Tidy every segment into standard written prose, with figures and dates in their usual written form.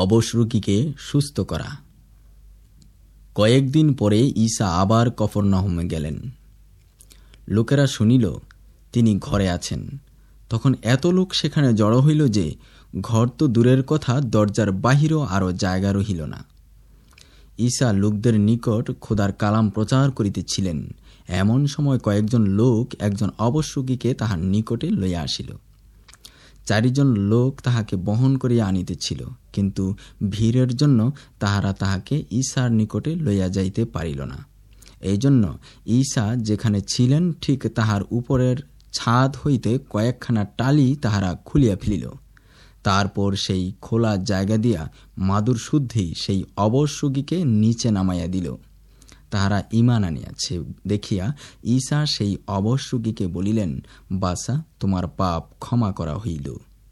অবশ রোগীকে সুস্থ করা। কয়েকদিন পরে ঈসা আবার কফরনাহুমে গেলেন। লোকেরা শুনিল তিনি ঘরে আছেন। তখন এত লোক সেখানে জড়ো হইল যে ঘর তো দূরের কথা, দরজার বাহিরও আরও জায়গা রহিল না। ঈসা লোকদের নিকট খোদার কালাম প্রচার করিতেছিলেন। এমন সময় কয়েকজন লোক একজন অবশ রোগীকে তাহার নিকটে লইয়া আসিল। 4 জন লোক তাহাকে বহন করিয়া আনিতেছিল, কিন্তু ভিড়ের জন্য তাহারা তাহাকে ঈসার নিকটে লইয়া যাইতে পারিল না। এই জন্য ঈসা যেখানে ছিলেন ঠিক তাহার উপরের ছাদ হইতে কয়েকখানা টালি তাহারা খুলিয়া ফেলিল। তারপর সেই খোলা জায়গা দিয়া মাদুর শুদ্ধি সেই অবশ রোগীকে নিচে নামাইয়া দিল। তাহারা ঈমান আনিয়াছে দেখিয়া ঈসা সেই অবশ রোগীকে বলিলেন, বাছা, তোমার পাপ ক্ষমা করা হইল।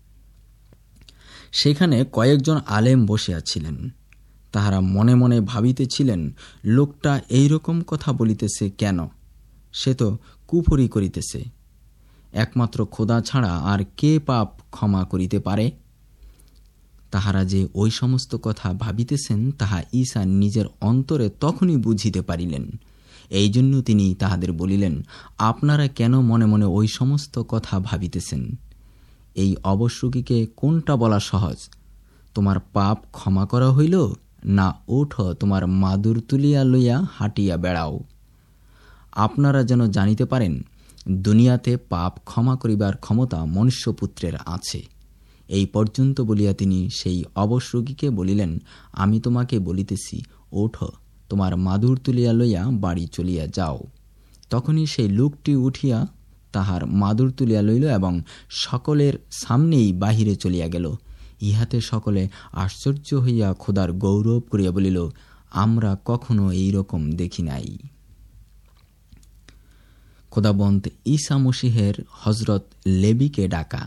সেখানে কয়েকজন আলেম বসিয়াছিলেন। তাহারা মনে মনে ভাবিতেছিলেন, লোকটা এইরকম কথা বলিতেছে কেন? সে তো কুফরি করিতেছে। একমাত্র খোদা ছাড়া আর কে পাপ ক্ষমা করিতে পারে? তাহারা যে ওই সমস্ত কথা ভাবিতেছেন তাহা ঈসা নিজের অন্তরে তখনই বুঝিতে পারিলেন। এই জন্য তিনি তাহাদের বলিলেন, আপনারা কেন মনে মনে ওই সমস্ত কথা ভাবিতেছেন? এই অবশ রোগীকে কোনটা বলা সহজ, তোমার পাপ ক্ষমা করা হইল, না ওঠো তোমার মাদুর তুলিয়া লইয়া হাঁটিয়া বেড়াও? আপনারা যেন জানিতে পারেন, দুনিয়াতে পাপ ক্ষমা করিবার ক্ষমতা মনুষ্যপুত্রের আছে। এই পর্যন্ত বলিয়া তিনি সেই অবশ রোগীকে বলিলেন, আমি তোমাকে বলিতেছি, ওঠো তোমার মাদুর তুলিয়া লইয়া বাড়ি চলিয়া যাও। তখনই সেই লোকটি উঠিয়া তাহার মাদুর তুলিয়া লইল এবং সকলের সামনেই বাহিরে চলিয়া গেল। ইহাতে সকলে আশ্চর্য হইয়া খোদার গৌরব করিয়া বলিল, আমরা কখনো এইরকম দেখি নাই। খোদাবন্ত ঈসা মসীহের হজরত লেবীকে ডাকা।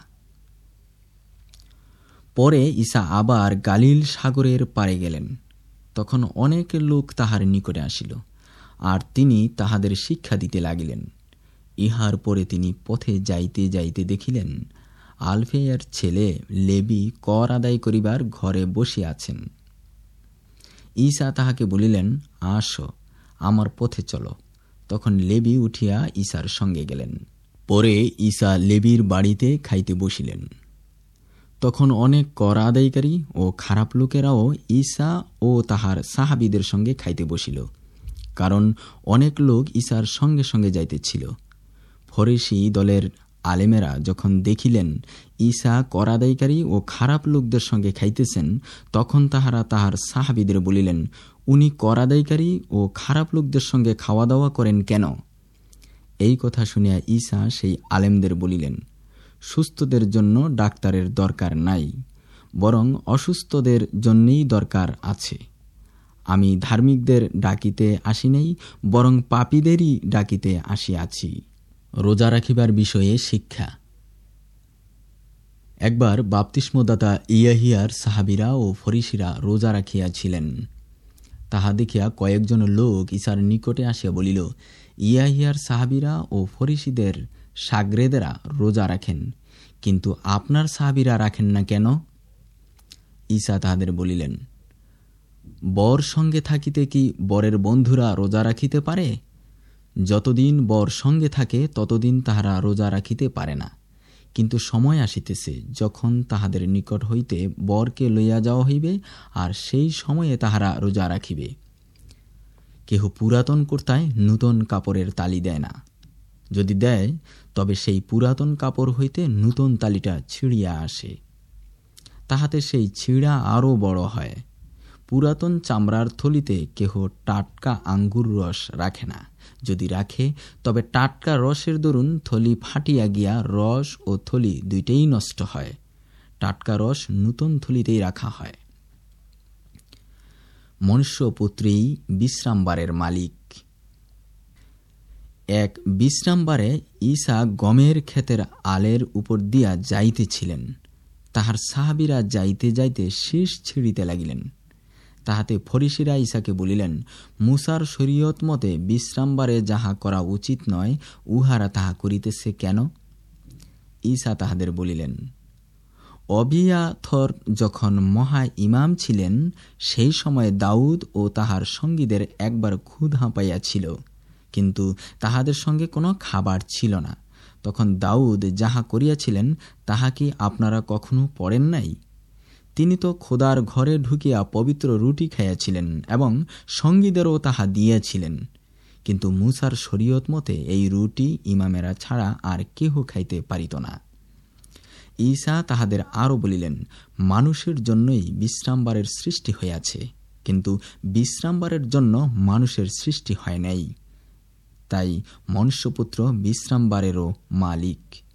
পরে ঈসা আবার গালিল সাগরের পারে গেলেন। তখন অনেক লোক তাহার নিকটে আসিল, আর তিনি তাহাদের শিক্ষা দিতে লাগিলেন। ইহার পরে তিনি পথে যাইতে যাইতে দেখিলেন, আলফেয়ার ছেলে লেবী কর আদায় করিবার ঘরে বসিয়া আছেন। ঈসা তাহাকে বলিলেন, আসো, আমার পথে চলো। তখন লেবী উঠিয়া ঈসার সঙ্গে গেলেন। পরে ঈসা লেবীর বাড়িতে খাইতে বসিলেন। তখন অনেক কর আদায়কারী ও খারাপ লোকেরাও ঈসা ও তাহার সাহাবীদের সঙ্গে খাইতে বসিল, কারণ অনেক লোক ঈসার সঙ্গে সঙ্গে যাইতেছিল। ফরিসী দলের আলেমেরা যখন দেখিলেন ঈসা কর আদায়কারী ও খারাপ লোকদের সঙ্গে খাইতেছেন, তখন তাহারা তাহার সাহাবীদের বলিলেন, উনি কর আদায়কারী ও খারাপ লোকদের সঙ্গে খাওয়া দাওয়া করেন কেন? এই কথা শুনিয়া ঈসা সেই আলেমদের বলিলেন, সুস্থদের জন্য ডাক্তারের দরকার নাই, বরং অসুস্থদের জন্যই দরকার আছে। আমি ধার্মিকদের ডাকিতে আসি নাই, বরং পাপীদেরই ডাকিতে আসিয়াছি। রোজা রাখিবার বিষয়ে শিক্ষা। একবার বাপ্তিস্মদাতা ইয়াহিয়ার সাহাবীরা ও ফরিসীরা রোজা রাখিয়াছিলেন। তাহা দেখিয়া কয়েকজন লোক ঈসার নিকটে আসিয়া বলিল, ইয়াহিয়ার সাহাবীরা ও ফরিসীদের শাগরেদেরা রোজা রাখেন, কিন্তু আপনার সাহাবীরা রাখেন না কেন? ঈসা তাহাদের বলিলেন, বর সঙ্গে থাকিতে কি বরের বন্ধুরা রোজা রাখিতে পারে? যতদিন বর সঙ্গে থাকে ততদিন তাহারা রোজা রাখিতে পারে না, কিন্তু সময় আসিতেছে যখন তাহাদের নিকট হইতে বরকে লইয়া যাওয়া হইবে, আর সেই সময়ে তাহারা রোজা রাখিবে। কেহ পুরাতন কর্তায় নূতন কাপড়ের তালি দেয় না, যদি দেয় তবে সেই পুরাতন কাপড় হইতে নূতন তালিটা ছিঁড়িয়া আসে, তাহাতে সেই ছিঁড়া আরও বড় হয়। পুরাতন চামড়ার থলিতে কেহ টাটকা আঙ্গুর রস রাখে না, যদি রাখে তবে টাটকা রসের দরুন থলি ফাটিয়া গিয়া রস ও থলি দুইটাই নষ্ট হয়। টাটকা রস নূতন থলিতেই রাখা হয়। মনুষ্যপুত্রী বিশ্রামবারের মালিক। এক বিশ্রামবারে ঈসা গমের ক্ষেতের আলের উপর দিয়া যাইতেছিলেন। তাহার সাহাবীরা যাইতে যাইতে শীষ ছিঁড়িতে লাগিলেন। তাহাতে ফরিসীরা ঈসাকে বলিলেন, মুসার শরীয়ত মতে বিশ্রামবারে যাহা করা উচিত নয়, উহারা তাহা করিতেছে কেন? ঈসা তাহাদের বলিলেন, অবিয়াথর যখন মহা ইমাম ছিলেন, সেই সময় দাউদ ও তাহার সঙ্গীদের একবার ক্ষুধা পাইয়াছিল, কিন্তু তাহাদের সঙ্গে কোনো খাবার ছিল না। তখন দাউদ যাহা করিয়াছিলেন তাহা কি আপনারা কখনো পড়েন নাই? তিনি তো খোদার ঘরে ঢুকিয়া পবিত্র রুটি খাইয়াছিলেন এবং সঙ্গীদেরও তাহা দিয়াছিলেন। কিন্তু মুসার শরীয়ত মতে এই রুটি ইমামেরা ছাড়া আর কেহ খাইতে পারিত না। ঈসা তাহাদের আরও বলিলেন, মানুষের জন্যই বিশ্রামবারের সৃষ্টি হইয়াছে, কিন্তু বিশ্রামবারের জন্য মানুষের সৃষ্টি হয় নাই। তাই মনুষ্যপুত্র বিশ্রামবারেরও মালিক।